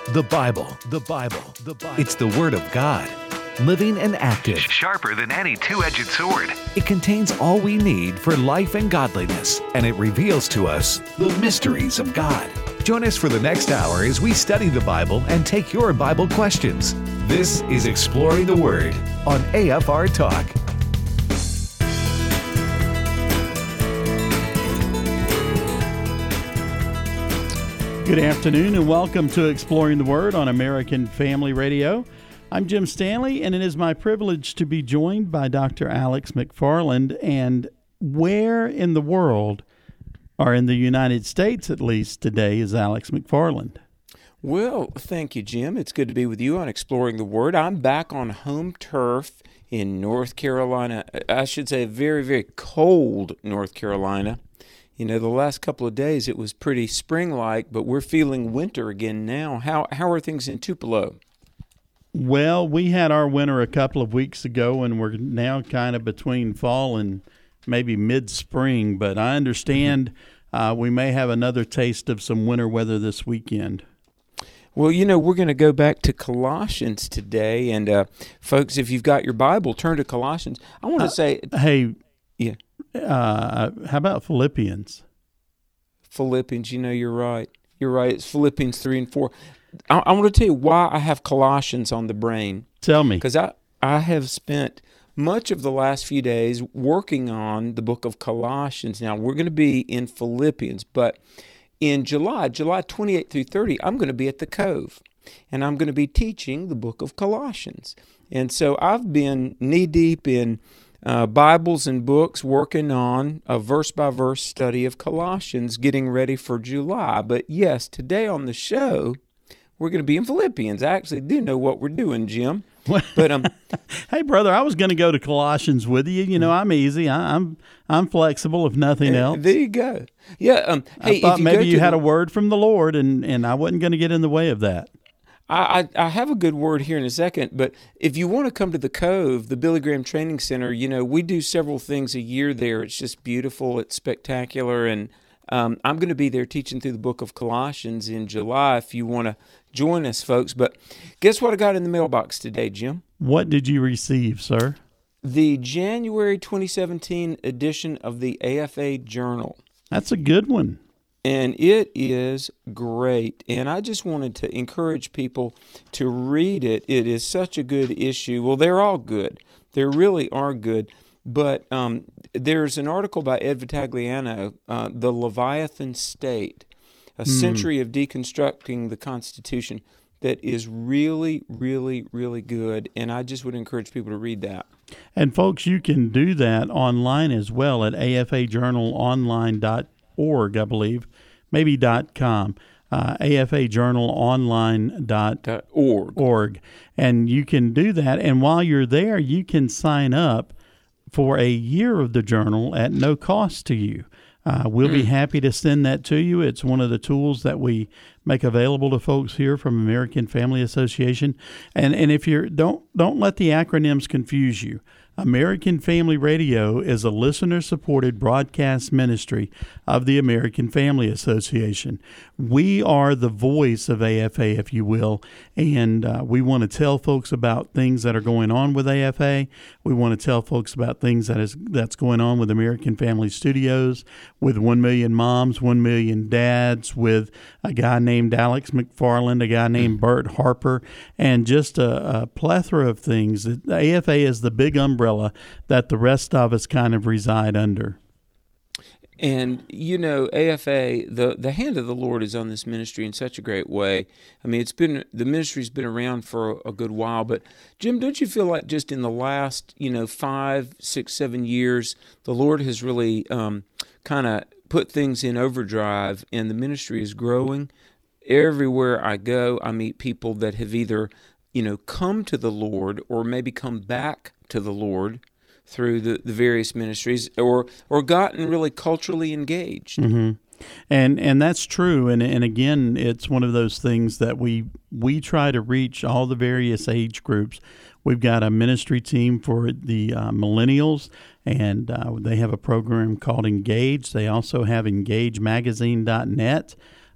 The Bible. It's the Word of God, living and active, sharper than any two-edged sword. It contains all we need for life and godliness, and it reveals to us the mysteries of God. Join us for the next hour as we study the Bible and take your Bible questions. This is Exploring the Word on AFR Talk. Good afternoon and welcome to Exploring the Word on American Family Radio. I'm Jim Stanley, and it is my privilege to be joined by Dr. Alex McFarland. And where in the world, or in the United States at least today, is Alex McFarland? Well, thank you, Jim. It's good to be with you on Exploring the Word. I'm back on home turf in North Carolina. I should say very, very cold North Carolina. You know, the last couple of days it was pretty spring-like, but we're feeling winter again now. How are things in Tupelo? Well, we had our winter a couple of weeks ago, and we're now kind of between fall and maybe mid-spring. But I understand we may have another taste of some winter weather this weekend. Well, you know, we're going to go back to Colossians today. And, folks, if you've got your Bible, turn to Colossians. I want to say... Hey, yeah. How about Philippians? Philippians, you know, you're right. You're right. It's Philippians 3 and 4. I want to tell you why I have Colossians on the brain. Tell me. Because I have spent much of the last few days working on the book of Colossians. Now, we're going to be in Philippians, but in July 28 through 30, I'm going to be at the Cove, and I'm going to be teaching the book of Colossians. And so I've been knee-deep in Bibles and books, working on a verse-by-verse study of Colossians, getting ready for July. But yes, today on the show, we're going to be in Philippians. I actually do know what we're doing, Jim. But hey, brother, I was going to go to Colossians with you. You know, I'm easy. I'm flexible, if nothing else. There you go. Yeah. Hey, I thought maybe you had a word from the Lord, and I wasn't going to get in the way of that. I have a good word here in a second, but if you want to come to the Cove, the Billy Graham Training Center, you know, we do several things a year there. It's just beautiful. It's spectacular. And I'm going to be there teaching through the book of Colossians in July if you want to join us, folks. But guess what I got in the mailbox today, Jim? What did you receive, sir? The January 2017 edition of the AFA Journal. That's a good one. And it is great. And I just wanted to encourage people to read it. It is such a good issue. Well, they're all good. They really are good. But there's an article by Ed Vitagliano, The Leviathan State, a century of deconstructing the Constitution, that is really, really, really good. And I just would encourage people to read that. And folks, you can do that online as well at afajournalonline.org, I believe, maybe .com, afajournalonline.org. And you can do that. And while you're there, you can sign up for a year of the journal at no cost to you. We'll be happy to send that to you. It's one of the tools that we make available to folks here from American Family Association. And if you're don't let the acronyms confuse you. American Family Radio is a listener-supported broadcast ministry of the American Family Association. We are the voice of AFA, if you will, and we want to tell folks about things that are going on with AFA. We want to tell folks about things that's going on with American Family Studios, with 1 Million Moms, 1 Million Dads, with a guy named Alex McFarland, a guy named Bert Harper, and just a plethora of things. The AFA is the big umbrella that the rest of us kind of reside under. And, you know, AFA, the hand of the Lord is on this ministry in such a great way. I mean, the ministry's been around for a good while, but Jim, don't you feel like just in the last, 5, 6, 7 years, the Lord has really kind of put things in overdrive, and the ministry is growing? Everywhere I go, I meet people that have either, come to the Lord or maybe come back to the Lord through the various ministries, or gotten really culturally engaged. Mm-hmm. And that's true. And again, it's one of those things that we try to reach all the various age groups. We've got a ministry team for the millennials, and they have a program called Engage. They also have EngageMagazine.net.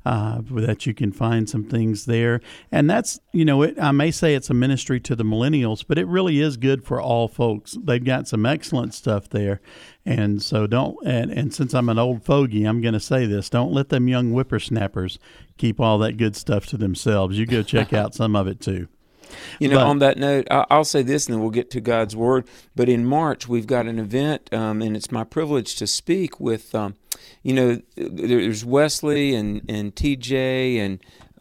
that you can find some things there. And that's, I may say it's a ministry to the millennials, but it really is good for all folks. They've got some excellent stuff there. And so and since I'm an old fogey, I'm going to say this, don't let them young whippersnappers keep all that good stuff to themselves. You go check out some of it too. On that note, I'll say this, and then we'll get to God's Word. But in March, we've got an event, and it's my privilege to speak with, there's Wesley and TJ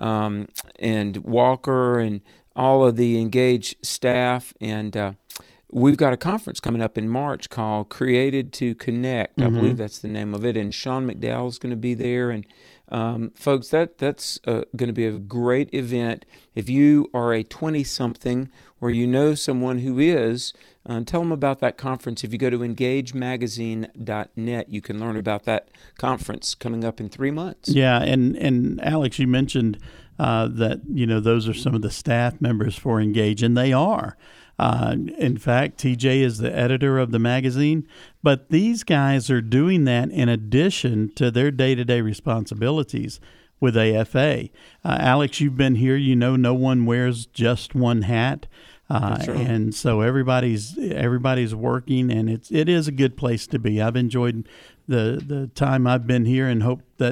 and Walker and all of the engaged staff, and we've got a conference coming up in March called Created to Connect. Mm-hmm. I believe that's the name of it, and Sean McDowell is going to be there, and folks, that's going to be a great event. If you are a 20-something or you know someone who is, tell them about that conference. If you go to engagemagazine.net, you can learn about that conference coming up in 3 months. Yeah, and Alex, you mentioned that those are some of the staff members for Engage, and they are. In fact, TJ is the editor of the magazine, but these guys are doing that in addition to their day-to-day responsibilities with AFA. Alex, you've been here. No one wears just one hat, That's right. And so everybody's working, and it is a good place to be. I've enjoyed the time I've been here, and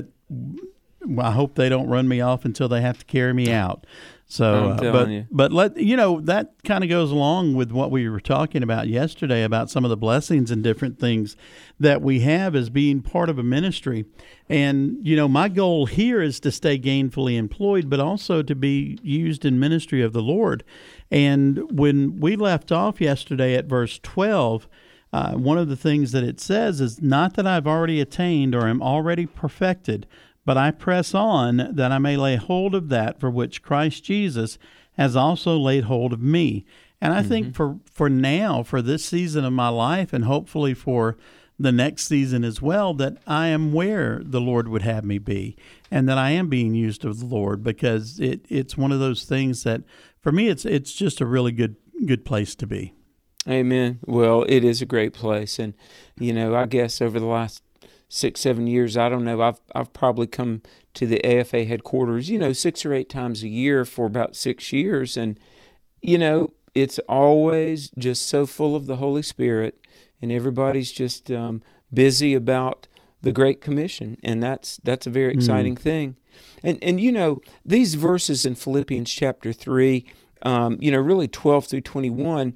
I hope they don't run me off until they have to carry me out. So, but that kind of goes along with what we were talking about yesterday about some of the blessings and different things that we have as being part of a ministry. And, my goal here is to stay gainfully employed, but also to be used in ministry of the Lord. And when we left off yesterday at verse 12, one of the things that it says is, not that I've already attained or am already perfected, but I press on that I may lay hold of that for which Christ Jesus has also laid hold of me. And I think for now, for this season of my life, and hopefully for the next season as well, that I am where the Lord would have me be, and that I am being used of the Lord, because it's one of those things that, for me, it's just a really good place to be. Amen. Well, it is a great place. And, I guess over the last 6-7 years, I don't know, I've probably come to the AFA headquarters 6 or 8 times a year for about 6 years, and it's always just so full of the Holy Spirit, and everybody's just busy about the Great Commission, and that's a very exciting thing. And these verses in Philippians chapter 3, really 12 through 21,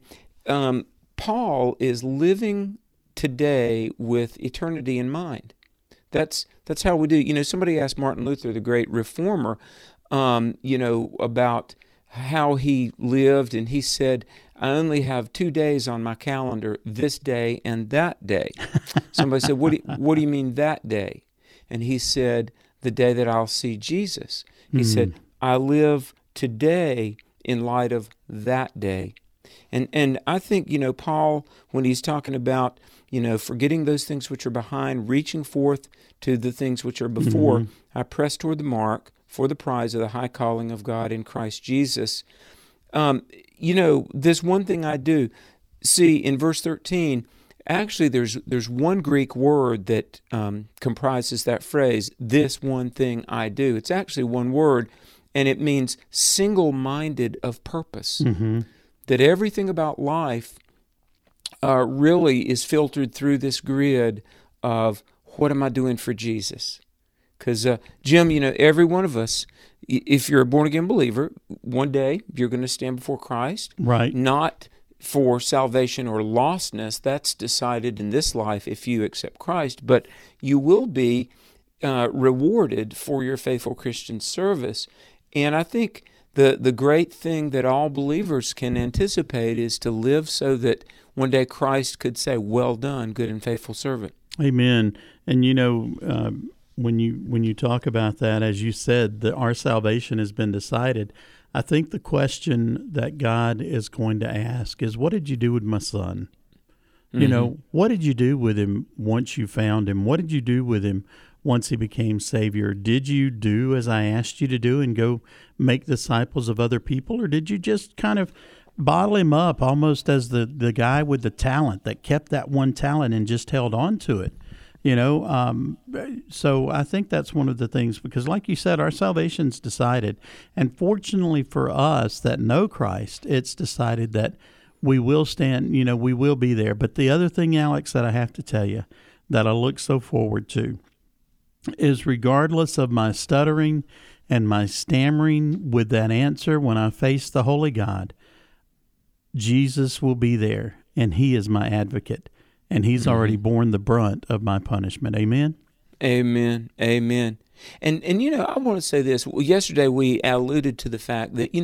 Paul is living today with eternity in mind. That's how we do. Somebody asked Martin Luther, the great reformer, about how he lived, and he said, I only have 2 days on my calendar, this day and that day. Somebody said, what do you mean that day? And he said, the day that I'll see Jesus. He said, I live today in light of that day. And I think, Paul, when he's talking about, forgetting those things which are behind, reaching forth to the things which are before, I press toward the mark for the prize of the high calling of God in Christ Jesus. This one thing I do. See, in verse 13, actually there's one Greek word that comprises that phrase, this one thing I do. It's actually one word, and it means single-minded of purpose. That everything about life really is filtered through this grid of, what am I doing for Jesus? Because, Jim, every one of us, if you're a born-again believer, one day you're going to stand before Christ. Right. Not for salvation or lostness. That's decided in this life if you accept Christ. But you will be rewarded for your faithful Christian service. And I think the great thing that all believers can anticipate is to live so that one day Christ could say, well done, good and faithful servant. Amen. And when you talk about that, as you said, that our salvation has been decided, I think the question that God is going to ask is, what did you do with my son? What did you do with him once you found him? What did you do with him once he became Savior? Did you do as I asked you to do and go make disciples of other people? Or did you just kind of bottle him up almost as the guy with the talent that kept that one talent and just held on to it? So I think that's one of the things, because like you said, our salvation's decided. And fortunately for us that know Christ, it's decided that we will stand, we will be there. But the other thing, Alex, that I have to tell you that I look so forward to is, regardless of my stuttering and my stammering with that answer when I face the Holy God, Jesus will be there, and He is my advocate, and He's already borne the brunt of my punishment. Amen? Amen. Amen. And I want to say this. Yesterday we alluded to the fact that,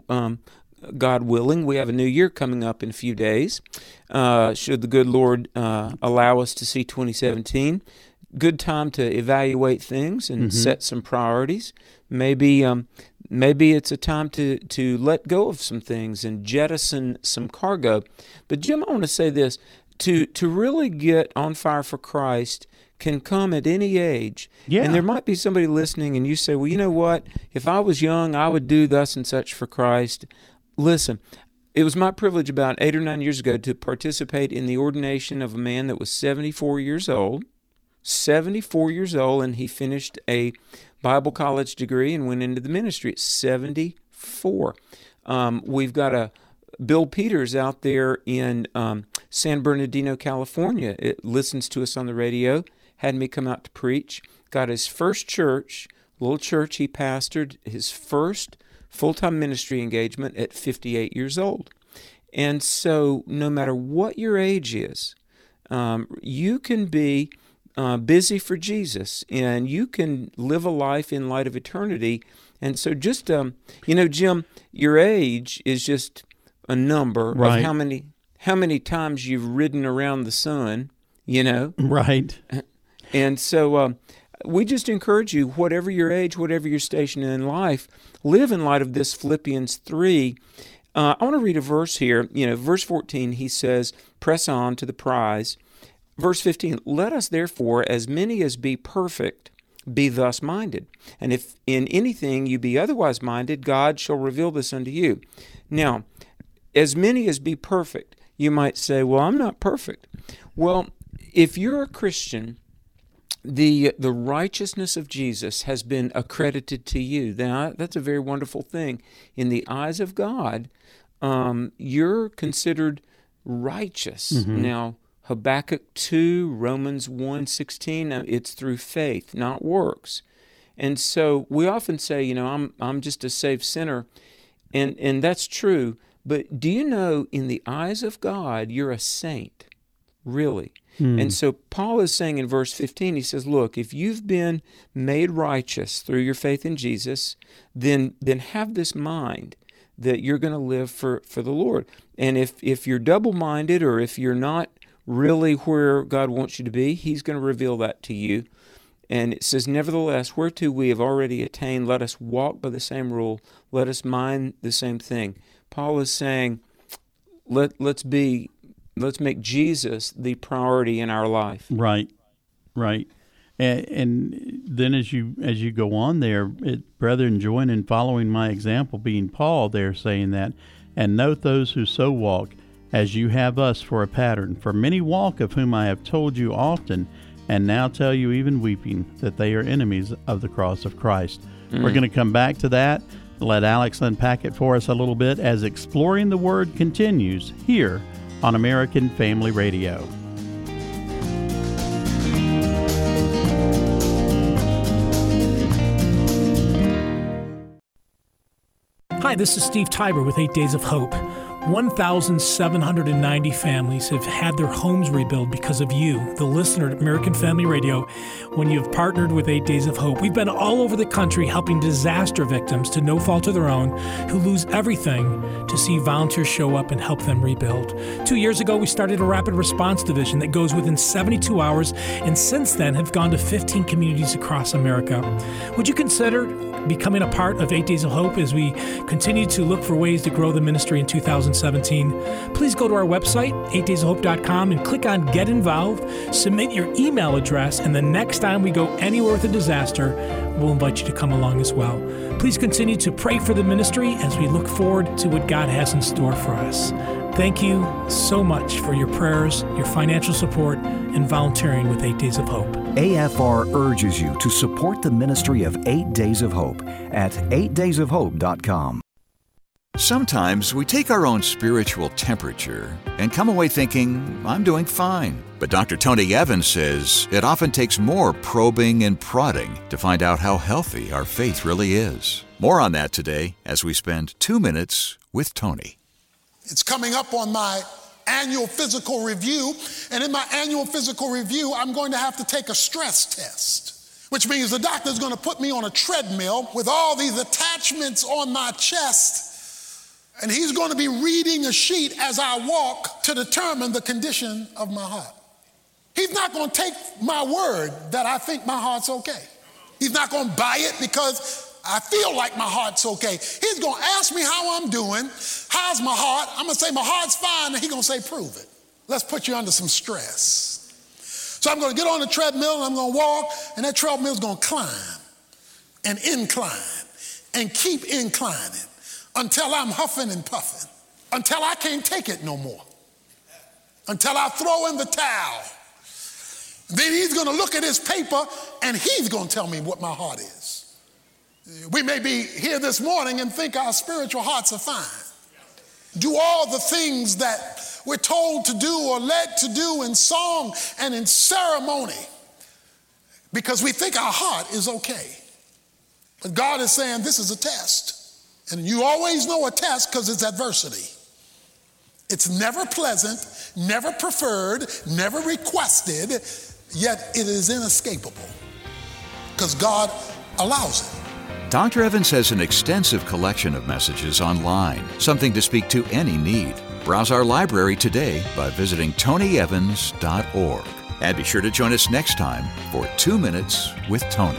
God willing, we have a new year coming up in a few days. Should the good Lord allow us to see 2017, good time to evaluate things and set some priorities. Maybe it's a time to let go of some things and jettison some cargo. But Jim, I want to say this: to really get on fire for Christ can come at any age. Yeah. And there might be somebody listening, and you say, well, you know what? If I was young, I would do thus and such for Christ. Listen, it was my privilege about 8 or 9 years ago to participate in the ordination of a man that was 74 years old. 74 years old, and he finished a Bible college degree and went into the ministry at 74. We've got a Bill Peters out there in San Bernardino, California. It listens to us on the radio, had me come out to preach, got his first church, little church he pastored, his first full-time ministry engagement at 58 years old. And so no matter what your age is, you can be busy for Jesus, and you can live a life in light of eternity. And so just, Jim, your age is just a number of how many times you've ridden around the sun, Right. And so we just encourage you, whatever your age, whatever your station in life, live in light of this Philippians 3. I want to read a verse here. Verse 14, he says, press on to the prize. Verse 15, let us therefore, as many as be perfect, be thus minded. And if in anything you be otherwise minded, God shall reveal this unto you. Now, as many as be perfect, you might say, well, I'm not perfect. Well, if you're a Christian, the righteousness of Jesus has been accredited to you. Now, that's a very wonderful thing. In the eyes of God, you're considered righteous. Now, Habakkuk 2, Romans 1:16, it's through faith, not works. And so we often say, I'm just a saved sinner, and that's true. But do you know, in the eyes of God, you're a saint, really? And so Paul is saying in verse 15, he says, look, if you've been made righteous through your faith in Jesus, then have this mind that you're going to live for the Lord. And if you're double-minded, or if you're not really where God wants you to be, He's going to reveal that to you. And it says, nevertheless, whereto we have already attained, let us walk by the same rule, let us mind the same thing. Paul is saying, let's make Jesus the priority in our life. Right. And then as you go on there, brethren, join in following my example, being Paul there saying that, and note those who so walk, as you have us for a pattern. For many walk, of whom I have told you often, and now tell you even weeping, that they are enemies of the cross of Christ. We're going to come back to that. Let Alex unpack it for us a little bit as Exploring the Word continues here on American Family Radio. Hi, this is Steve Tiber with 8 Days of Hope. 1,790 families have had their homes rebuilt because of you, the listener at American Family Radio, when you have partnered with 8 Days of Hope. We've been all over the country helping disaster victims, to no fault of their own, who lose everything, to see volunteers show up and help them rebuild. 2 years ago, we started a rapid response division that goes within 72 hours, and since then have gone to 15 communities across America. Would you consider becoming a part of 8 Days of Hope as we continue to look for ways to grow the ministry in 2017? Please go to our website, 8daysofhope.com, and click on Get Involved, submit your email address, and the next time we go anywhere with a disaster, we'll invite you to come along as well. Please continue to pray for the ministry as we look forward to what God has in store for us. Thank you so much for your prayers, your financial support, and volunteering with 8 Days of Hope. AFR urges you to support the ministry of 8 Days of Hope at 8daysofhope.com. Sometimes we take our own spiritual temperature and come away thinking, I'm doing fine. But Dr. Tony Evans says it often takes more probing and prodding to find out how healthy our faith really is. More on that today as we spend 2 minutes with Tony. It's coming up on my annual physical review, and in my annual physical review, I'm going to have to take a stress test, which means the doctor's going to put me on a treadmill with all these attachments on my chest, and he's going to be reading a sheet as I walk to determine the condition of my heart. He's not going to take my word that I think my heart's okay. He's not going to buy it because I feel like my heart's okay. He's going to ask me how I'm doing. How's my heart? I'm going to say my heart's fine, and he's going to say, prove it. Let's put you under some stress. So I'm going to get on the treadmill, and I'm going to walk, and that treadmill's going to climb and incline and keep inclining until I'm huffing and puffing, until I can't take it no more, until I throw in the towel. Then he's going to look at his paper, and he's going to tell me what my heart is. We may be here this morning and think our spiritual hearts are fine. Do all the things that we're told to do or led to do in song and in ceremony because we think our heart is okay. But God is saying this is a test. And you always know a test because it's adversity. It's never pleasant, never preferred, never requested, yet it is inescapable because God allows it. Dr. Evans has an extensive collection of messages online, something to speak to any need. Browse our library today by visiting tonyevans.org. And be sure to join us next time for 2 Minutes with Tony.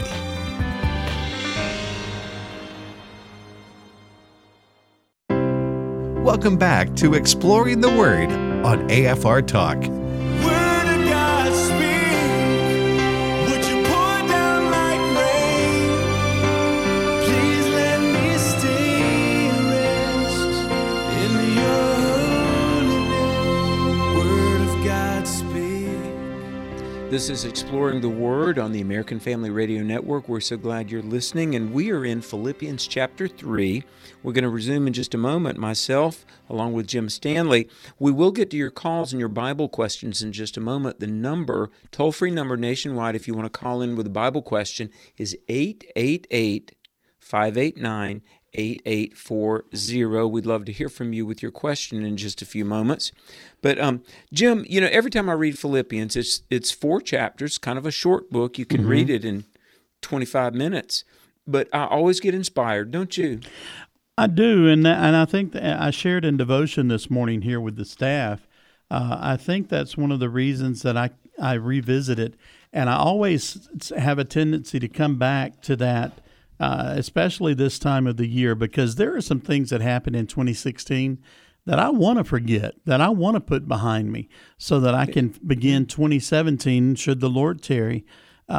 Welcome back to Exploring the Word on AFR Talk. This is Exploring the Word on the American Family Radio Network. We're so glad you're listening, and we are in Philippians chapter 3. We're going to resume in just a moment, myself, along with Jim Stanley. We will get to your calls and your Bible questions in just a moment. The number, toll-free number nationwide, if you want to call in with a Bible question, is 888-589-8840. We'd love to hear from you with your question in just a few moments. But Jim, every time I read Philippians, it's 4 chapters, kind of a short book. You can read it in 25 minutes. But I always get inspired, don't you? I do, and I think that I shared in devotion this morning here with the staff. I think that's one of the reasons that I revisit it, and I always have a tendency to come back to that. Especially this time of the year, because there are some things that happened in 2016 that I want to forget, that I want to put behind me, so that I can begin 2017, should the Lord tarry,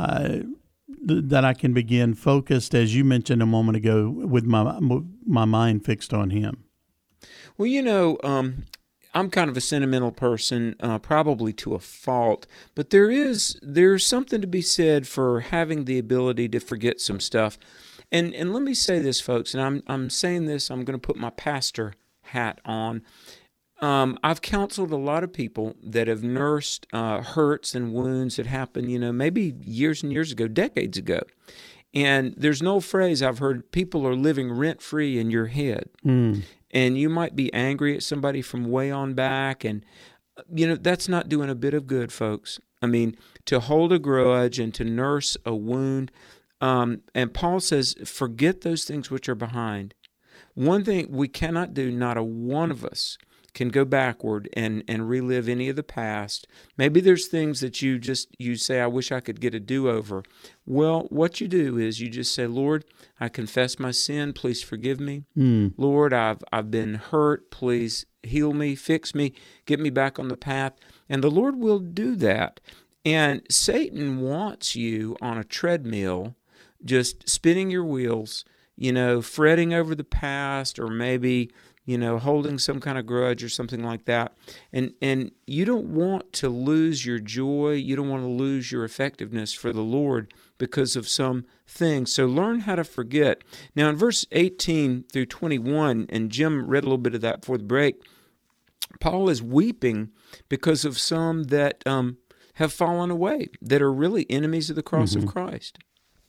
that I can begin focused, as you mentioned a moment ago, with my mind fixed on Him. Well, I'm kind of a sentimental person, probably to a fault, but there's something to be said for having the ability to forget some stuff. And let me say this, folks, and I'm saying this, I'm going to put my pastor hat on. I've counseled a lot of people that have nursed hurts and wounds that happened, maybe years and years ago, decades ago. And there's an old phrase I've heard, people are living rent-free in your head. And you might be angry at somebody from way on back, and that's not doing a bit of good, folks. I mean, to hold a grudge and to nurse a wound, and Paul says, forget those things which are behind. One thing we cannot do, not a one of us can go backward and relive any of the past. Maybe there's things that you say, I wish I could get a do-over. Well, what you do is you just say, Lord, I confess my sin. Please forgive me. Lord, I've been hurt. Please heal me, fix me, get me back on the path. And the Lord will do that. And Satan wants you on a treadmill, just spinning your wheels, fretting over the past, or maybe holding some kind of grudge or something like that. And you don't want to lose your joy. You don't want to lose your effectiveness for the Lord because of some things. So learn how to forget. Now in verse 18 through 21, and Jim read a little bit of that before the break, Paul is weeping because of some that have fallen away, that are really enemies of the cross of Christ.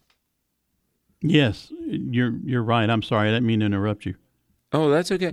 Yes, you're right. I'm sorry, I didn't mean to interrupt you. Oh, that's okay.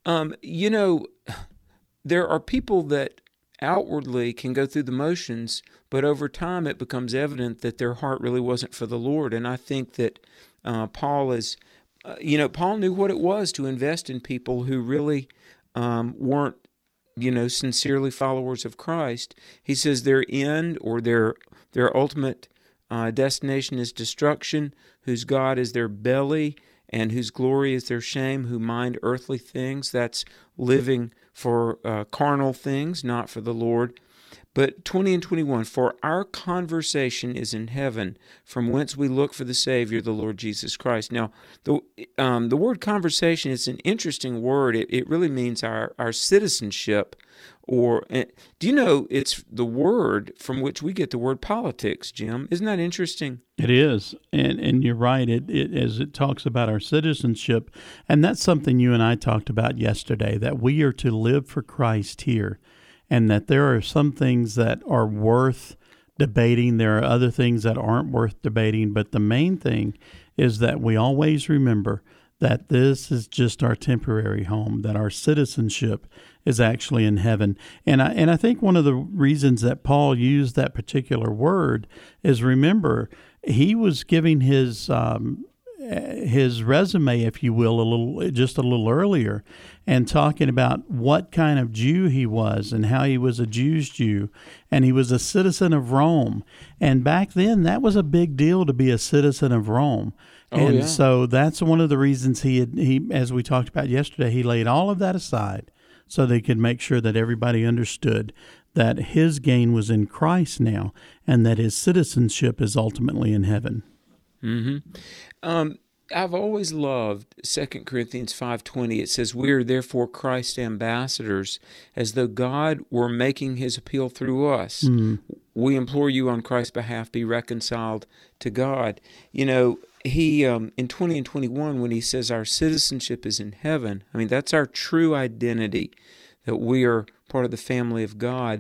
There are people that outwardly can go through the motions, but over time it becomes evident that their heart really wasn't for the Lord. And I think that Paul is, Paul knew what it was to invest in people who really weren't, sincerely followers of Christ. He says their end or their ultimate destination is destruction, whose God is their belly, and whose glory is their shame, who mind earthly things. That's living for carnal things, not for the Lord. But 20 and 21, for our conversation is in heaven, from whence we look for the Savior, the Lord Jesus Christ. Now, the word conversation is an interesting word. It really means our citizenship. Or do you know it's the word from which we get the word politics, Jim? Isn't that interesting? It is, and you're right. It as it talks about our citizenship, and that's something you and I talked about yesterday, that we are to live for Christ here, and that there are some things that are worth debating. There are other things that aren't worth debating, but the main thing is that we always remember that this is just our temporary home, that our citizenship is actually in heaven. And I think one of the reasons that Paul used that particular word is, remember, he was giving his resume, if you will, a little earlier, and talking about what kind of Jew he was and how he was a Jew's Jew, and he was a citizen of Rome. And back then, that was a big deal to be a citizen of Rome. So that's one of the reasons he, as we talked about yesterday, he laid all of that aside so they could make sure that everybody understood that his gain was in Christ now, and that his citizenship is ultimately in heaven. Mm-hmm. I've always loved 2 Corinthians 5:20. It says, "We are therefore Christ's ambassadors, as though God were making his appeal through us. We implore you on Christ's behalf, be reconciled to God." He, in 20 and 21, when he says our citizenship is in heaven, that's our true identity, that we are part of the family of God.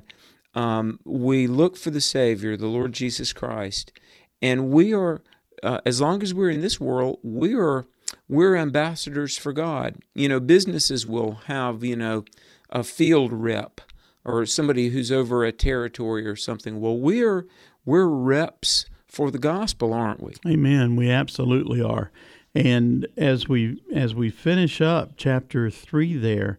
We look for the Savior, the Lord Jesus Christ, and we are, as long as we're in this world, we're ambassadors for God. Businesses will have, a field rep or somebody who's over a territory or something. Well, we're reps for the gospel, aren't we? Amen. We absolutely are. And as we finish up chapter 3 there,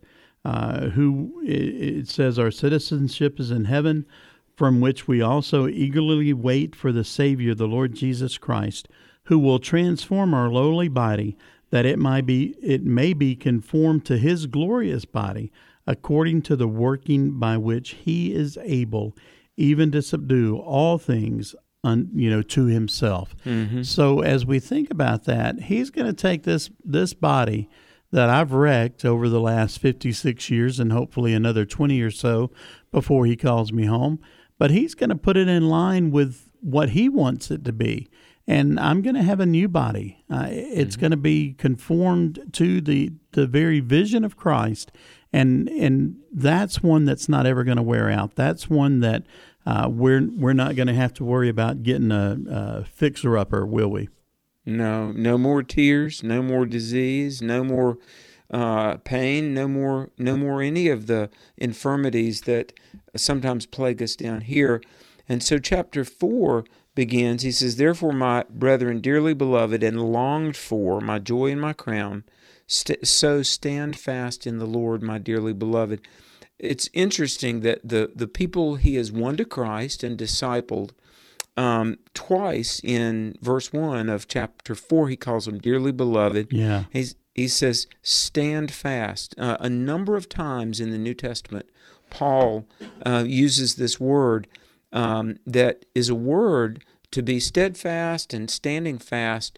it says our citizenship is in heaven, from which we also eagerly wait for the Savior, the Lord Jesus Christ, who will transform our lowly body, that it may be conformed to his glorious body, according to the working by which he is able even to subdue all things to himself. Mm-hmm. So as we think about that, he's going to take this body that I've wrecked over the last 56 years and hopefully another 20 or so before he calls me home, but he's going to put it in line with what he wants it to be. And I'm going to have a new body. It's going to be conformed to the very vision of Christ, and that's one that's not ever going to wear out. That's one that we're not going to have to worry about getting a fixer-upper, will we? No more tears, no more disease, no more pain, no more any of the infirmities that sometimes plague us down here. And so chapter 4 begins. He says, "Therefore, my brethren, dearly beloved and longed for, my joy and my crown, so stand fast in the Lord, my dearly beloved." It's interesting that the people he has won to Christ and discipled, twice in verse 1 of chapter 4, he calls them dearly beloved. Yeah. He says, stand fast. A number of times in the New Testament, Paul uses this word that is a word to be steadfast and standing fast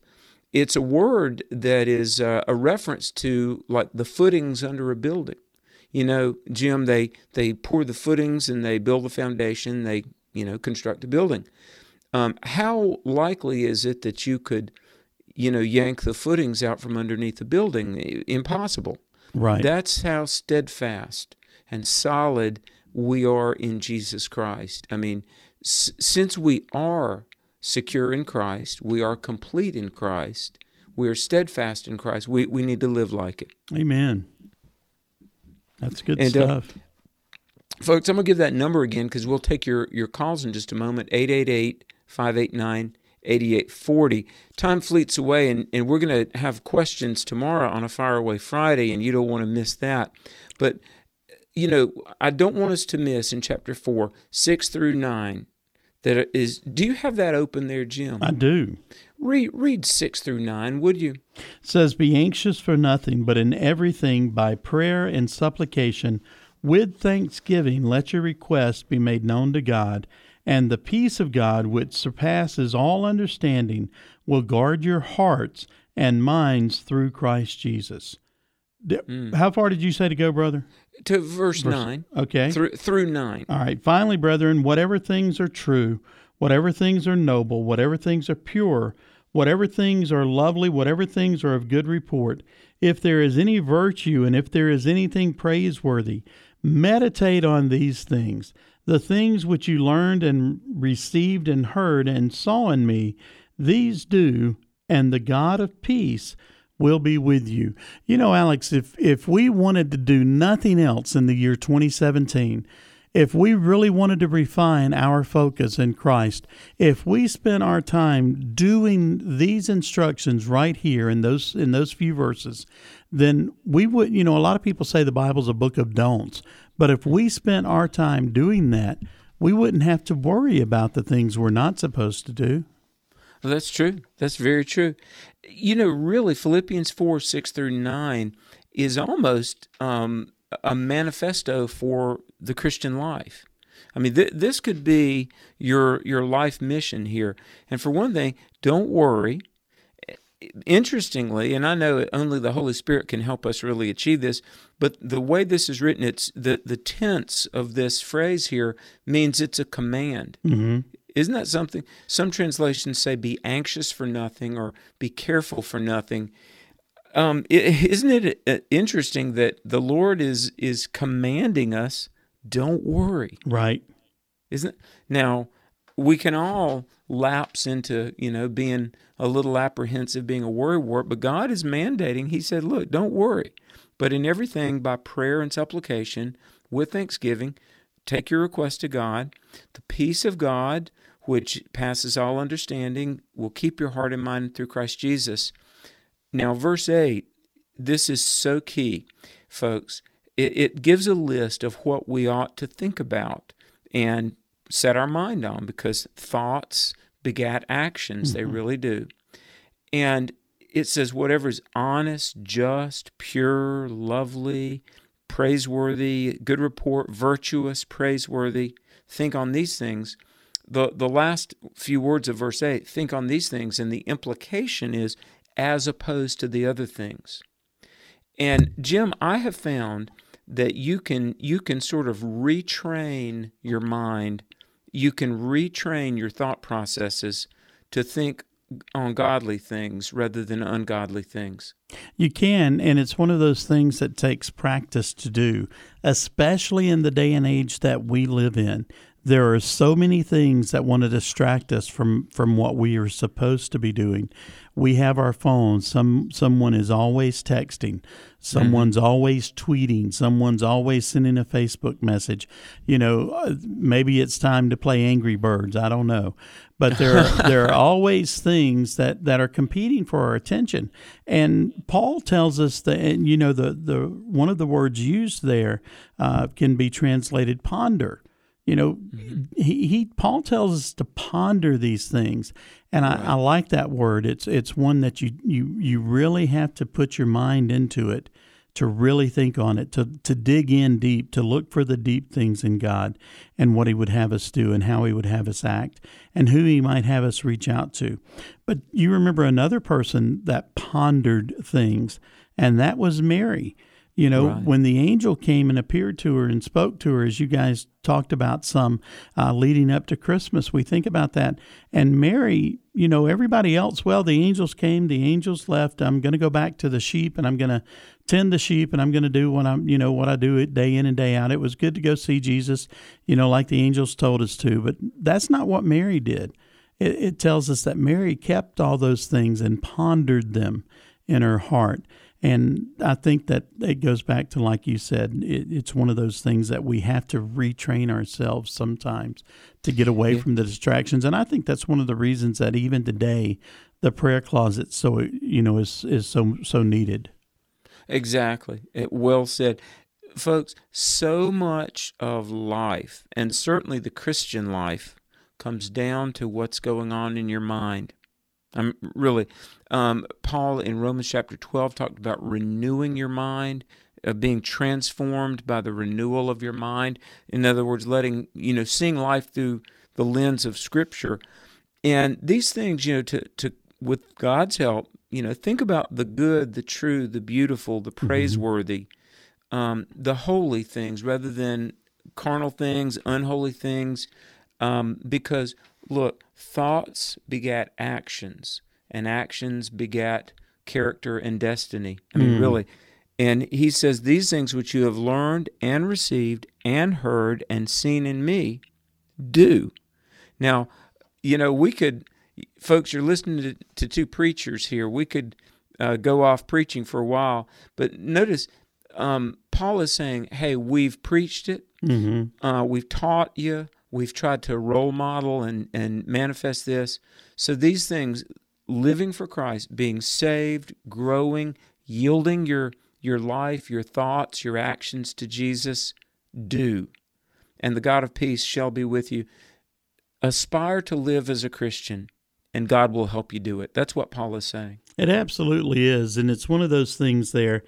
it's a word that is a reference to like the footings under a building. You know, Jim, they pour the footings and they build the foundation, they, construct a building. How likely is it that you could, yank the footings out from underneath the building? Impossible. Right. That's how steadfast and solid we are in Jesus Christ. I mean, since we are secure in Christ, we are complete in Christ, we are steadfast in Christ, we need to live like it. Amen. That's good stuff. Folks, I'm going to give that number again because we'll take your calls in just a moment, 888-589-8840. Time fleets away, and we're going to have questions tomorrow on a Fire Away Friday, and you don't want to miss that. But, I don't want us to miss in chapter 4, 6 through 9, that is, do you have that open there, Jim? I do. Read 6 through 9, would you? It says, "Be anxious for nothing, but in everything by prayer and supplication, with thanksgiving, let your requests be made known to God, and the peace of God, which surpasses all understanding, will guard your hearts and minds through Christ Jesus." How far did you say to go, brother? To verse 9. Okay. Through 9. All right. "Finally, brethren, whatever things are true, whatever things are noble, whatever things are pure, whatever things are lovely, whatever things are of good report, if there is any virtue and if there is anything praiseworthy, meditate on these things. The things which you learned and received and heard and saw in me, these do, and the God of peace will be with you." Alex, if we wanted to do nothing else in the year 2017, if we really wanted to refine our focus in Christ, if we spent our time doing these instructions right here in those few verses, then we would, a lot of people say the Bible's a book of don'ts, but if we spent our time doing that, we wouldn't have to worry about the things we're not supposed to do. Well, that's true. That's very true. Really, Philippians 4, 6 through 9 is almost a manifesto for the Christian life. I mean, this could be your life mission here. And for one thing, don't worry. Interestingly, and I know only the Holy Spirit can help us really achieve this, but the way this is written, it's the tense of this phrase here means it's a command. Mm-hmm. Isn't that something? Some translations say be anxious for nothing or be careful for nothing. Isn't it interesting that the Lord is commanding us, don't worry? Right. Isn't it? Now, we can all lapse into, being a little apprehensive, being a worrywart, but God is mandating. He said, look, don't worry. But in everything, by prayer and supplication, with thanksgiving, take your request to God. The peace of God, which passes all understanding, will keep your heart and mind through Christ Jesus. Now, verse 8, this is so key, folks. It gives a list of what we ought to think about and set our mind on, because thoughts begat actions. They really do. And it says whatever is honest, just, pure, lovely, praiseworthy, good report, virtuous, praiseworthy, think on these things. The last few words of verse 8, think on these things, and the implication is as opposed to the other things. And Jim, I have found that you can sort of retrain your mind, you can retrain your thought processes to think on godly things rather than ungodly things. You can, and it's one of those things that takes practice to do, especially in the day and age that we live in. There are so many things that want to distract us from what we are supposed to be doing. We have our phones. Someone is always texting. Someone's always tweeting. Someone's always sending a Facebook message. Maybe it's time to play Angry Birds. I don't know. But there are always things that are competing for our attention. And Paul tells us that, the one of the words used there can be translated ponder. Paul tells us to ponder these things, and I like that word. It's one that you really have to put your mind into it to really think on it, to dig in deep, to look for the deep things in God and what He would have us do and how He would have us act and who He might have us reach out to. But you remember another person that pondered things, and that was Mary. You know, Right. When the angel came and appeared to her and spoke to her, as you guys talked about some leading up to Christmas, we think about that. And Mary, you know, everybody else, well, the angels came, the angels left. I'm going to go back to the sheep, and I'm going to tend the sheep, and I'm going to do what I do it day in and day out. It was good to go see Jesus, you know, like the angels told us to. But that's not what Mary did. It tells us that Mary kept all those things and pondered them in her heart. And I think that it goes back to, like you said, it's one of those things that we have to retrain ourselves sometimes to get away from the distractions. And I think that's one of the reasons that even today, the prayer closet is so needed. Exactly. Well said. Folks, so much of life, and certainly the Christian life, comes down to what's going on in your mind. Paul in Romans chapter 12 talked about renewing your mind, being transformed by the renewal of your mind. In other words, seeing life through the lens of Scripture. And these things, with God's help, think about the good, the true, the beautiful, the praiseworthy, the holy things rather than carnal things, unholy things, because, look, thoughts begat actions, and actions begat character and destiny. I mean, really. And he says, these things which you have learned and received and heard and seen in me, do. Now, we could, folks, you're listening to two preachers here. We could go off preaching for a while. But notice, Paul is saying, hey, we've preached it. We've taught you. We've tried to role model and manifest this. So these things, living for Christ, being saved, growing, yielding your life, your thoughts, your actions to Jesus, do. And the God of peace shall be with you. Aspire to live as a Christian, and God will help you do it. That's what Paul is saying. It absolutely is. And it's one of those things there,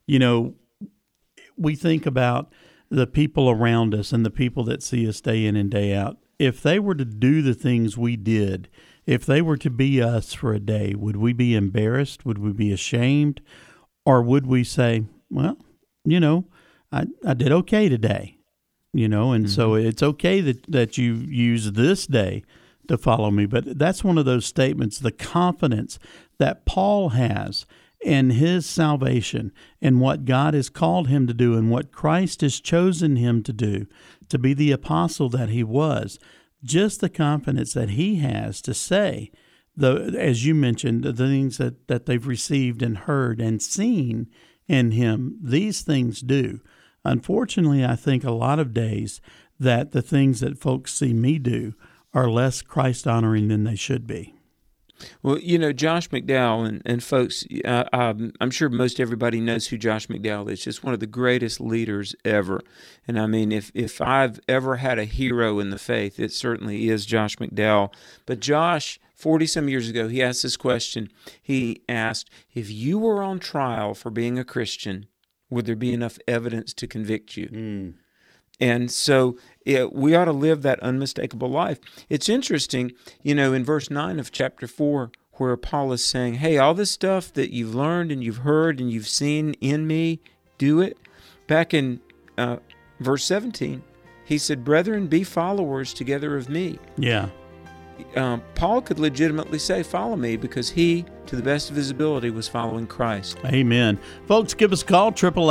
we think about the people around us and the people that see us day in and day out. If they were to do the things we did, if they were to be us for a day, would we be embarrassed? Would we be ashamed? Or would we say, well, I did okay today, and so it's okay that you use this day to follow me. But that's one of those statements, the confidence that Paul has in his salvation and what God has called him to do and what Christ has chosen him to do, to be the apostle that he was. Just the confidence that he has to say, as you mentioned, the things that they've received and heard and seen in him, these things do. Unfortunately, I think a lot of days that the things that folks see me do are less Christ-honoring than they should be. Well, Josh McDowell, and folks, I'm sure most everybody knows who Josh McDowell is, just one of the greatest leaders ever. And I mean, if I've ever had a hero in the faith, it certainly is Josh McDowell. But Josh, 40-some years ago, he asked this question. He asked, if you were on trial for being a Christian, would there be enough evidence to convict you? And so we ought to live that unmistakable life. It's interesting, in verse 9 of chapter 4, where Paul is saying, hey, all this stuff that you've learned and you've heard and you've seen in me, do it. Back in verse 17, he said, brethren, be followers together of me. Yeah. Paul could legitimately say, follow me, because he, to the best of his ability, was following Christ. Amen. Folks, give us a call,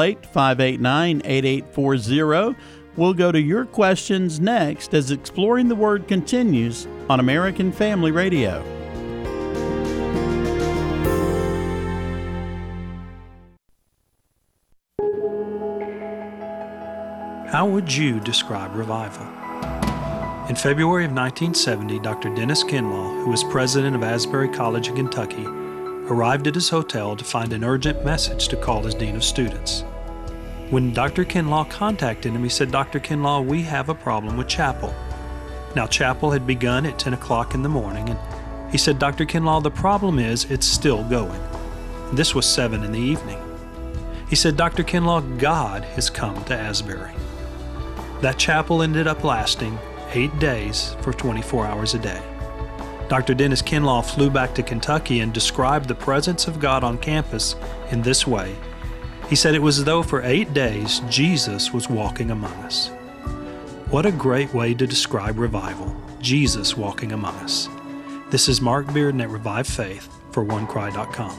888-589-8840. We'll go to your questions next as Exploring the Word continues on American Family Radio. How would you describe revival? In February of 1970, Dr. Dennis Kinlaw, who was president of Asbury College in Kentucky, arrived at his hotel to find an urgent message to call his dean of students. When Dr. Kinlaw contacted him, he said, Dr. Kinlaw, we have a problem with chapel. Now, chapel had begun at 10 o'clock in the morning, and he said, Dr. Kinlaw, the problem is it's still going. This was 7 in the evening. He said, Dr. Kinlaw, God has come to Asbury. That chapel ended up lasting 8 days for 24 hours a day. Dr. Dennis Kinlaw flew back to Kentucky and described the presence of God on campus in this way. He said it was as though for 8 days Jesus was walking among us. What a great way to describe revival, Jesus walking among us. This is Mark Bearden at Revive Faith for OneCry.com.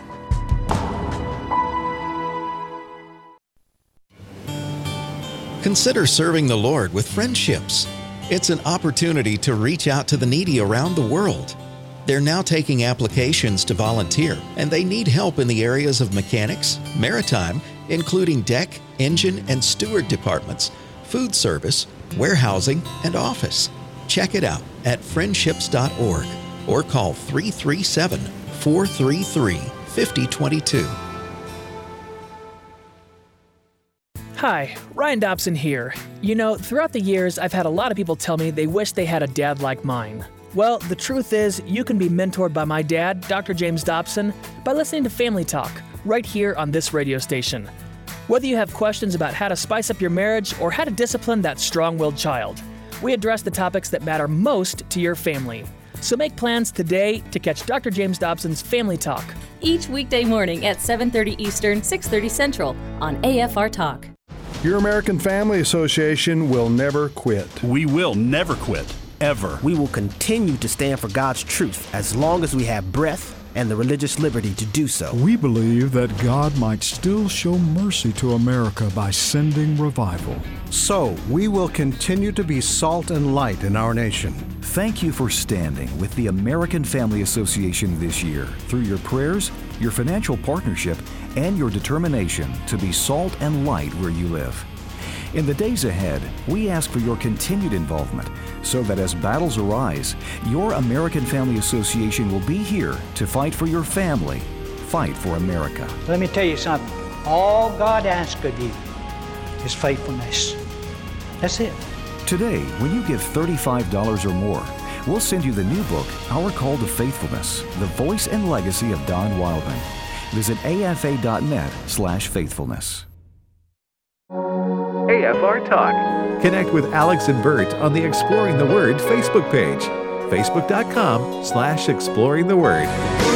Consider serving the Lord with Friendships. It's an opportunity to reach out to the needy around the world. They're now taking applications to volunteer, and they need help in the areas of mechanics, maritime, including deck, engine, and steward departments, food service, warehousing, and office. Check it out at friendships.org or call 337-433-5022. Hi, Ryan Dobson here. You know, throughout the years, I've had a lot of people tell me they wish they had a dad like mine. Well, the truth is, you can be mentored by my dad, Dr. James Dobson, by listening to Family Talk, right here on this radio station. Whether you have questions about how to spice up your marriage or how to discipline that strong-willed child, we address the topics that matter most to your family. So make plans today to catch Dr. James Dobson's Family Talk. Each weekday morning at 7:30 Eastern, 6:30 Central on AFR Talk. Your American Family Association will never quit. We will never quit, ever. We will continue to stand for God's truth as long as we have breath and the religious liberty to do so. We believe that God might still show mercy to America by sending revival. So, we will continue to be salt and light in our nation. Thank you for standing with the American Family Association this year through your prayers, your financial partnership, and your determination to be salt and light where you live. In the days ahead, we ask for your continued involvement so that as battles arise, your American Family Association will be here to fight for your family, fight for America. Let me tell you something. All God asks of you is faithfulness. That's it. Today, when you give $35 or more, we'll send you the new book, Our Call to Faithfulness, The Voice and Legacy of Don Wildman. Visit afa.net/faithfulness. AFR Talk. Connect with Alex and Bert on the Exploring the Word Facebook page. Facebook.com/Exploring the Word.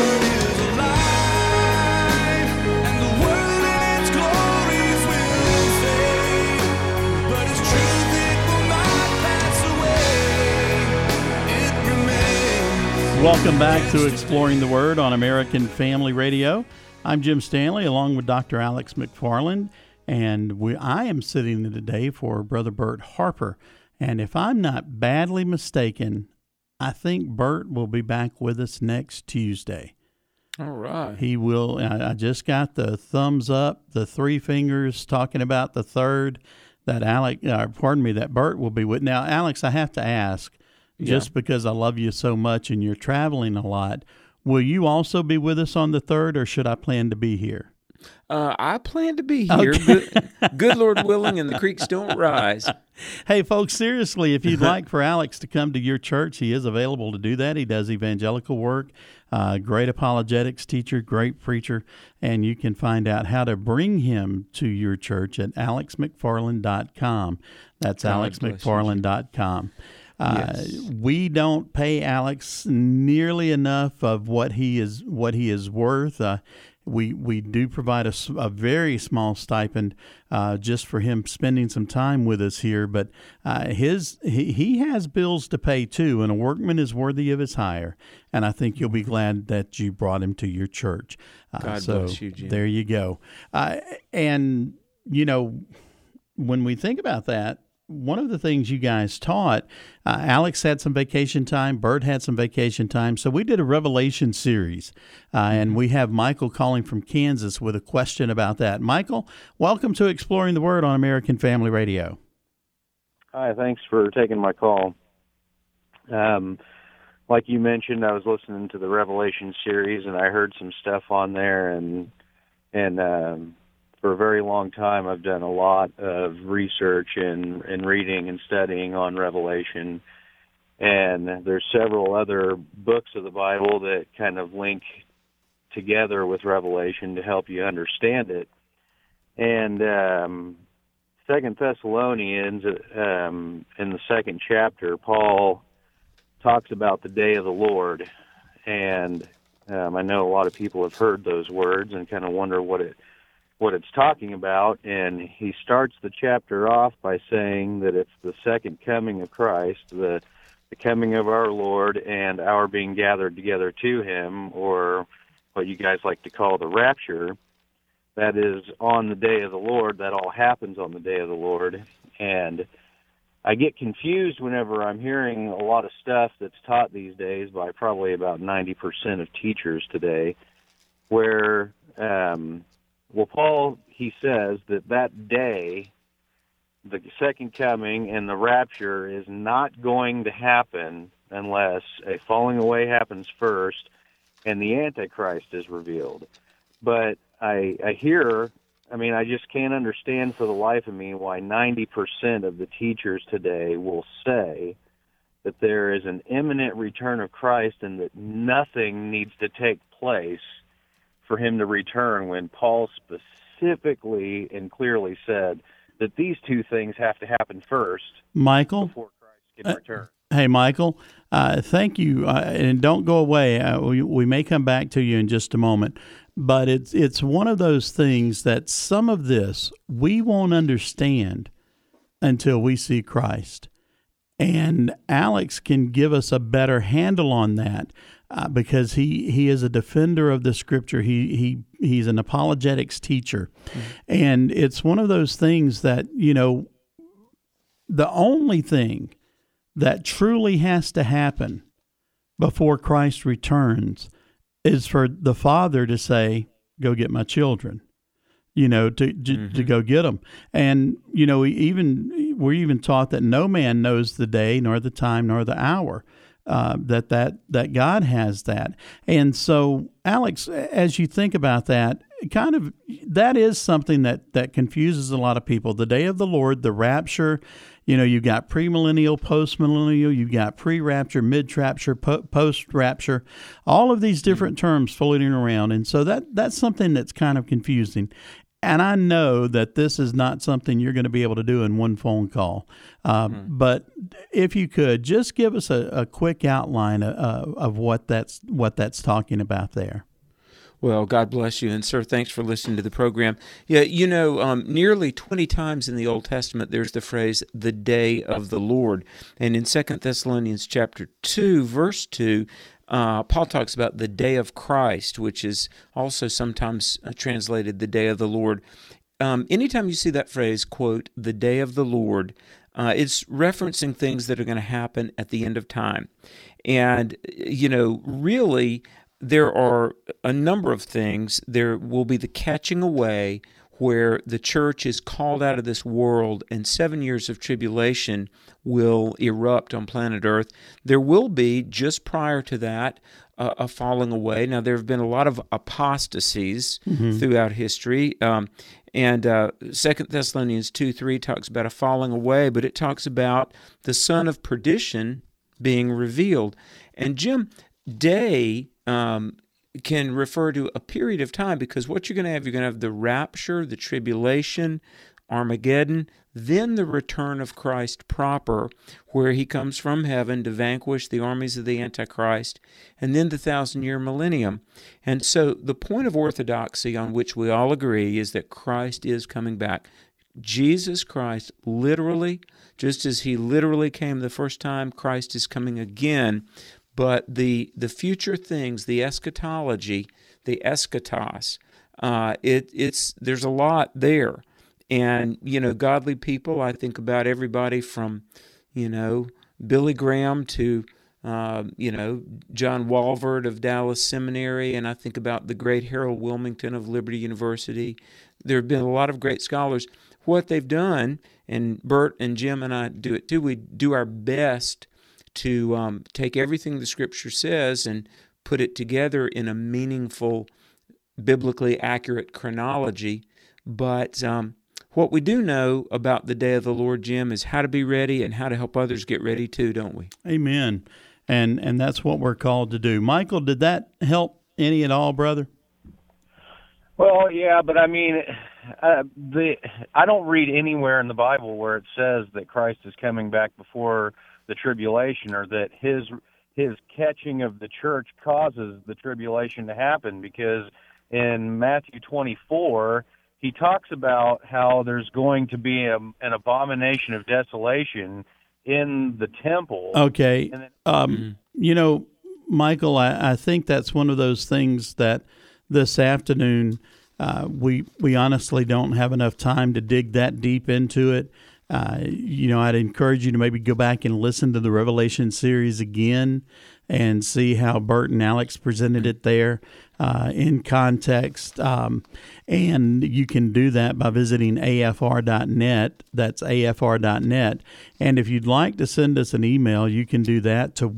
Welcome back to Exploring the Word on American Family Radio. I'm Jim Stanley along with Dr. Alex McFarland. And I am sitting in today for Brother Bert Harper. And if I'm not badly mistaken, I think Bert will be back with us next Tuesday. All right. He will. I just got the thumbs up, the three fingers talking about the third, that that Bert will be with. Now, Alex, I have to ask, just because I love you so much and you're traveling a lot, will you also be with us on the third, or should I plan to be here? I plan to be here, okay. Good Lord willing, and the creeks don't rise. Hey, folks, seriously, if you'd like for Alex to come to your church, he is available to do that. He does evangelical work, great apologetics teacher, great preacher, and you can find out how to bring him to your church at alexmcfarland.com. That's alexmcfarland.com. Yes. We don't pay Alex nearly enough of what he is worth. We do provide a very small stipend just for him spending some time with us here, but he has bills to pay too, and a workman is worthy of his hire. And I think you'll be glad that you brought him to your church. God bless you, Jim. There you go. And you know, when we think about that, one of the things you guys taught, Alex had some vacation time, Bert had some vacation time, so we did a Revelation series, and we have Michael calling from Kansas with a question about that. Michael, welcome to Exploring the Word on American Family Radio. Hi, thanks for taking my call. Like you mentioned, I was listening to the Revelation series, and I heard some stuff on there, and for a very long time, I've done a lot of research and reading and studying on Revelation. And there's several other books of the Bible that kind of link together with Revelation to help you understand it. And 2 Thessalonians, in the 2nd chapter, Paul talks about the day of the Lord. And I know a lot of people have heard those words and kind of wonder what it's talking about. And he starts the chapter off by saying that it's the second coming of Christ, the coming of our Lord, and our being gathered together to him, or what you guys like to call the rapture. That is on the day of the Lord. That all happens on the day of the Lord. And I get confused whenever I'm hearing a lot of stuff that's taught these days by probably about 90% of teachers today, where, Paul, he says that day, the second coming and the rapture is not going to happen unless a falling away happens first and the Antichrist is revealed. But I just can't understand for the life of me why 90% of the teachers today will say that there is an imminent return of Christ and that nothing needs to take place for him to return, when Paul specifically and clearly said that these two things have to happen first, Michael, before Christ can return. Hey, Michael, thank you, and don't go away. We may come back to you in just a moment, but it's one of those things that some of this we won't understand until we see Christ, and Alex can give us a better handle on that because he is a defender of the Scripture. He's an apologetics teacher, and it's one of those things that, the only thing that truly has to happen before Christ returns is for the Father to say, "Go get my children," to go get them. And we're even taught that no man knows the day, nor the time, nor the hour. That God has that. And so, Alex, as you think about that, that is something that confuses a lot of people. The day of the Lord, the rapture, you've got premillennial, postmillennial, you've got pre-rapture, mid-rapture, post-rapture, all of these different terms floating around. And so that's something that's kind of confusing. And I know that this is not something you're going to be able to do in one phone call. But if you could, just give us a quick outline of what that's talking about there. Well, God bless you. And, sir, thanks for listening to the program. Yeah, nearly 20 times in the Old Testament, there's the phrase, the day of the Lord. And in 2 Thessalonians chapter 2, verse 2, Paul talks about the day of Christ, which is also sometimes translated the day of the Lord. Anytime you see that phrase, quote, the day of the Lord, it's referencing things that are going to happen at the end of time. And, really, there are a number of things. There will be the catching away, where the church is called out of this world and 7 years of tribulation will erupt on planet Earth. There will be, just prior to that, a falling away. Now, there have been a lot of apostasies throughout history. And 2 Thessalonians 2:3 talks about a falling away, but it talks about the son of perdition being revealed. And Jim, day can refer to a period of time, because what you're going to have the rapture, the tribulation, Armageddon, then the return of Christ proper, where he comes from heaven to vanquish the armies of the Antichrist, and then the 1,000-year millennium. And so the point of orthodoxy on which we all agree is that Christ is coming back. Jesus Christ literally, just as he literally came the first time, Christ is coming again. But the future things, the eschatology, the eschatos, there's a lot there. And, godly people, I think about everybody from, Billy Graham to, John Walvoord of Dallas Seminary, and I think about the great Harold Wilmington of Liberty University. There have been a lot of great scholars. What they've done, and Bert and Jim and I do it too, we do our best to take everything the Scripture says and put it together in a meaningful, biblically accurate chronology. But what we do know about the day of the Lord, Jim, is how to be ready and how to help others get ready too, don't we? Amen. And that's what we're called to do. Michael, did that help any at all, brother? Well, yeah, but I don't read anywhere in the Bible where it says that Christ is coming back before the tribulation, or that his catching of the church causes the tribulation to happen, because in Matthew 24, he talks about how there's going to be an abomination of desolation in the temple. Okay. You know, Michael, I think that's one of those things that this afternoon we honestly don't have enough time to dig that deep into it. You know, I'd encourage you to maybe go back and listen to the Revelation series again and see how Bert and Alex presented it there in context. And you can do that by visiting afr.net. That's afr.net. And if you'd like to send us an email, you can do that to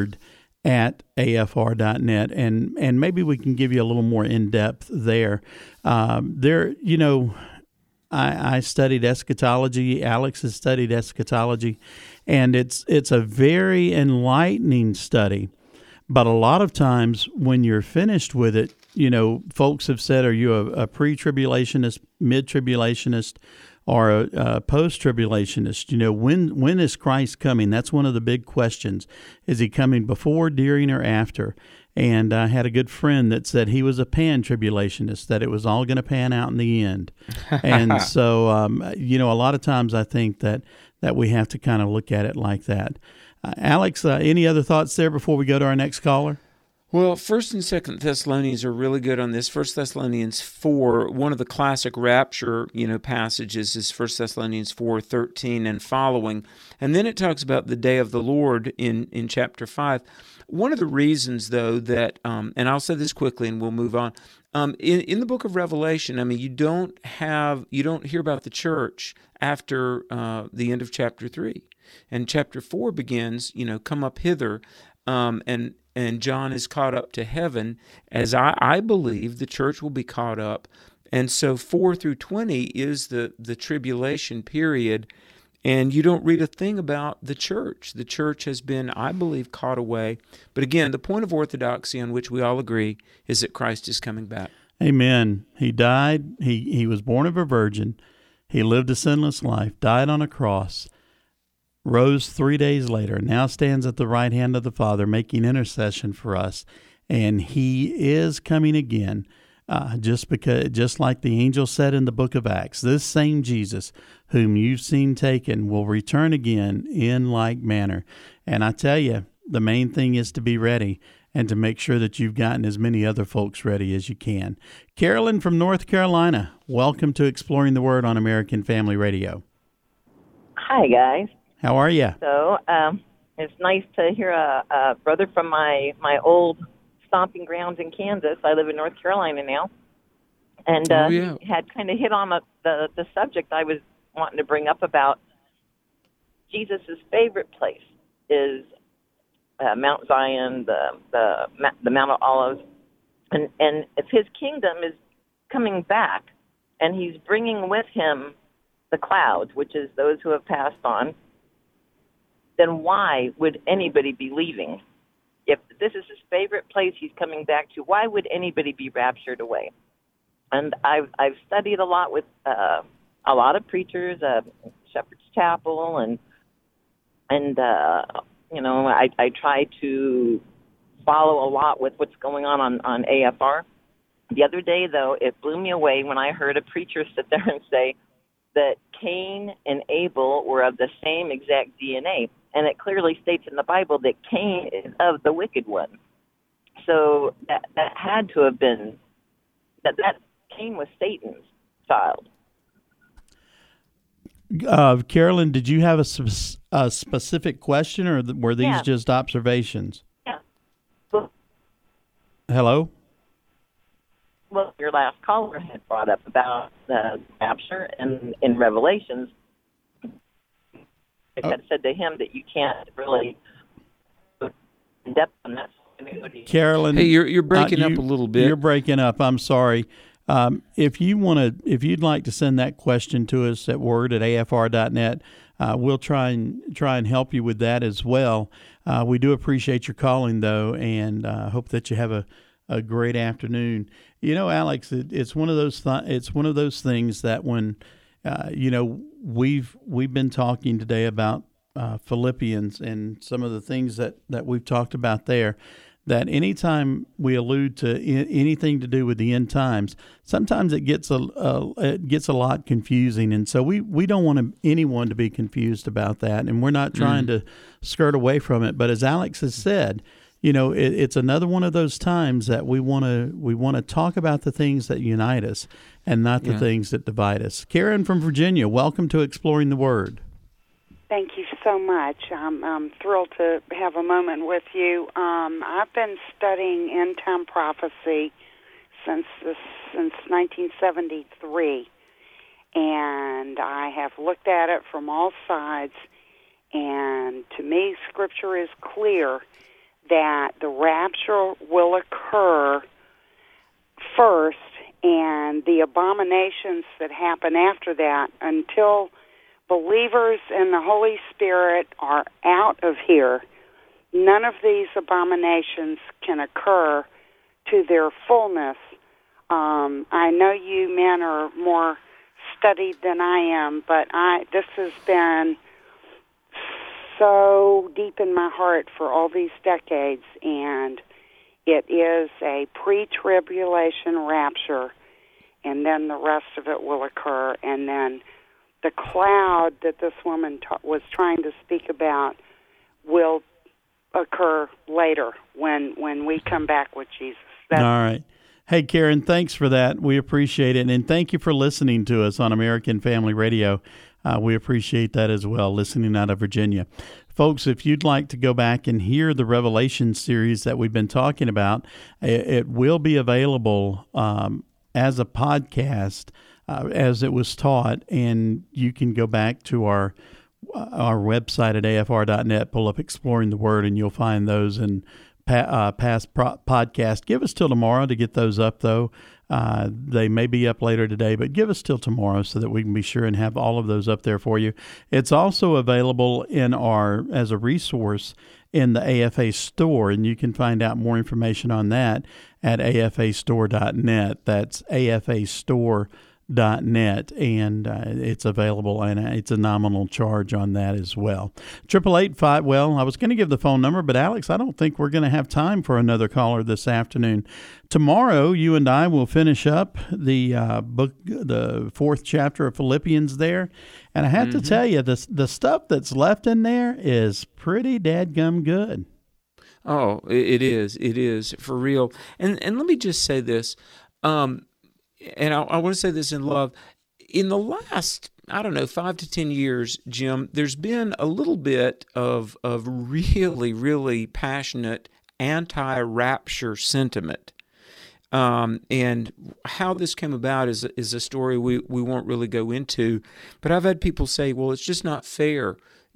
word@afr.net, and maybe we can give you a little more in-depth there. You know, I studied eschatology. Alex has studied eschatology, and it's a very enlightening study. But a lot of times when you're finished with it, you know, folks have said, are you a pre-tribulationist, mid-tribulationist, or a post-tribulationist? You know, when is Christ coming? That's one of the big questions. Is he coming before, during, or after? And I had a good friend that said he was a pan-tribulationist, that it was all going to pan out in the end. And so, you know, a lot of times I think that we have to kind of look at it like that. Alex, any other thoughts there before we go to our next caller? Well, 1st and 2nd Thessalonians are really good on this. 1 Thessalonians 4, one of the classic rapture, you know, passages is 1 Thessalonians 4:13 and following. And then it talks about the day of the Lord in chapter 5. One of the reasons, though, that, and I'll say this quickly and we'll move on, in the book of Revelation, I mean, you don't hear about the church after the end of chapter 3. And chapter 4 begins, you know, come up hither, and John is caught up to heaven, as I believe the church will be caught up. And so 4 through 20 is the tribulation period, and you don't read a thing about the church. The church has been, I believe, caught away. But again, the point of orthodoxy on which we all agree is that Christ is coming back. Amen. He died. He was born of a virgin. He lived a sinless life, died on a cross, rose 3 days later, now stands at the right hand of the Father, making intercession for us, and he is coming again. Just like the angel said in the book of Acts, this same Jesus whom you've seen taken will return again in like manner. And I tell you, the main thing is to be ready and to make sure that you've gotten as many other folks ready as you can. Carolyn from North Carolina, welcome to Exploring the Word on American Family Radio. Hi, guys. How are you? So it's nice to hear a brother from my old stomping grounds in Kansas. I live in North Carolina now. And he had kind of hit on the subject I was wanting to bring up about Jesus' favorite place is Mount Zion, the Mount of Olives. And if his kingdom is coming back and he's bringing with him the clouds, which is those who have passed on, then why would anybody be leaving? If this is his favorite place he's coming back to, why would anybody be raptured away? And I've studied a lot with a lot of preachers, Shepherd's Chapel, and you know, I try to follow a lot with what's going on AFR. The other day, though, it blew me away when I heard a preacher sit there and say that Cain and Abel were of the same exact DNA. And it clearly states in the Bible that Cain is of the wicked one. So that had to have been, that Cain was Satan's child. Carolyn, did you have a specific question, or were these just observations? Yeah. Hello? Well, your last caller had brought up about the rapture in Revelations. I had said to him that you can't really go in depth on that. Carolyn, hey, you're breaking up a little bit. You're breaking up. I'm sorry. If you'd like to send that question to us at word@afr.net, we'll try and help you with that as well. We do appreciate your calling, though, and hope that you have a great afternoon. You know, Alex, it's one of those it's one of those things that when we've been talking today about Philippians and some of the things that we've talked about there, that anytime we allude to anything to do with the end times, sometimes it gets a lot confusing, and so we don't want anyone to be confused about that, and we're not trying to skirt away from it. But as Alex has said, it's another one of those times that we want to talk about the things that unite us and not the things that divide us. Karen from Virginia, welcome to Exploring the Word. Thank you so much. I'm thrilled to have a moment with you. I've been studying end-time prophecy since 1973, and I have looked at it from all sides, and to me, Scripture is clear that the rapture will occur first, and the abominations that happen after that, until believers in the Holy Spirit are out of here, none of these abominations can occur to their fullness. I know you men are more studied than I am, but this has been so deep in my heart for all these decades, and it is a pre-tribulation rapture, and then the rest of it will occur, and then the cloud that this woman was trying to speak about will occur later when we come back with Jesus. All right. Hey, Karen, thanks for that. We appreciate it. And thank you for listening to us on American Family Radio. We appreciate that as well, listening out of Virginia. Folks, if you'd like to go back and hear the Revelation series that we've been talking about, it will be available as a podcast as it was taught, and you can go back to our website at afr.net, pull up Exploring the Word, and you'll find those in past podcast. Give us till tomorrow to get those up, though. They may be up later today, but give us till tomorrow so that we can be sure and have all of those up there for you. It's also available as a resource in the AFA store, and you can find out more information on that at afastore.net. That's afastore.net, and it's available, and it's a nominal charge on that as well. 888-5, well, I was going to give the phone number, but Alex, I don't think we're going to have time for another caller this afternoon. Tomorrow, you and I will finish up the book, the 4th chapter of Philippians there, and I have to tell you, the stuff that's left in there is pretty dadgum good. Oh, it is for real. And let me just say this, and I want to say this in love. In the last, 5 to 10 years, Jim, there's been a little bit of really, really passionate anti-rapture sentiment. And how this came about is a story we won't really go into. But I've had people say, well, it's just not fair.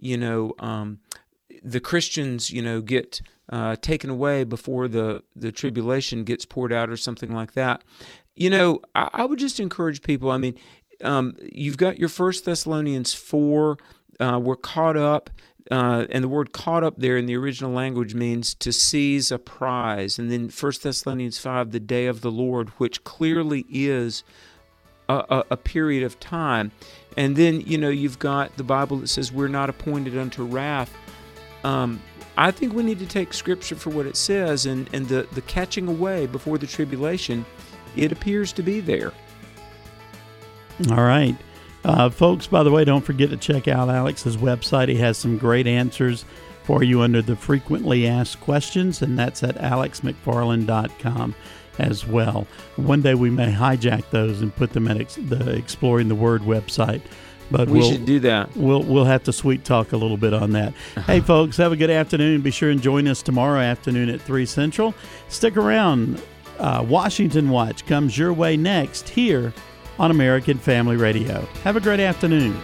The Christians, get taken away before the tribulation gets poured out or something like that. I would just encourage people. You've got your 1 Thessalonians 4. We're caught up, and the word caught up there in the original language means to seize a prize. And then 1 Thessalonians 5, the day of the Lord, which clearly is a period of time. And then, you've got the Bible that says we're not appointed unto wrath. I think we need to take Scripture for what it says, and the catching away before the tribulation, it appears to be there. All right. Folks, by the way, don't forget to check out Alex's website. He has some great answers for you under the frequently asked questions, and that's at alexmcfarland.com as well. One day we may hijack those and put them at the Exploring the Word website. But we should do that. We'll have to sweet talk a little bit on that. Hey, folks, have a good afternoon. Be sure and join us tomorrow afternoon at 3 Central. Stick around. Washington Watch comes your way next here on American Family Radio. Have a great afternoon.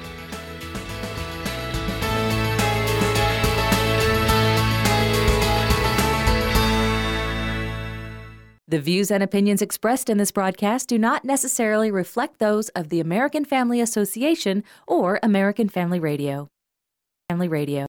The views and opinions expressed in this broadcast do not necessarily reflect those of the American Family Association or American Family Radio.